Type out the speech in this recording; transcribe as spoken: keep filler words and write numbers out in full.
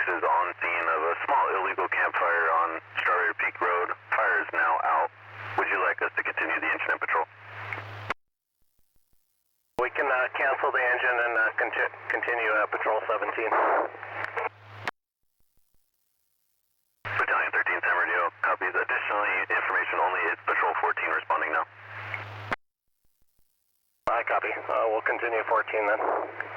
is on scene of a small illegal campfire on Strawberry Peak Road. Fire is now out. Would you like us to continue the incident patrol? We can uh, cancel the engine and uh, conti continue uh, Patrol seventeen. Battalion thirteen, San Radio, copies. Additionally, information only is Patrol fourteen responding now. I copy. Uh, we'll continue fourteen then.